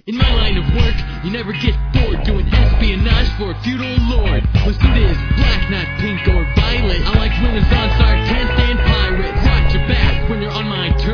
In my line of work, you never get bored doing espionage for a feudal lord. My suit is black, not pink or violet. I like Renaissance art, can't stand pirates. Watch your back when you're on my turf.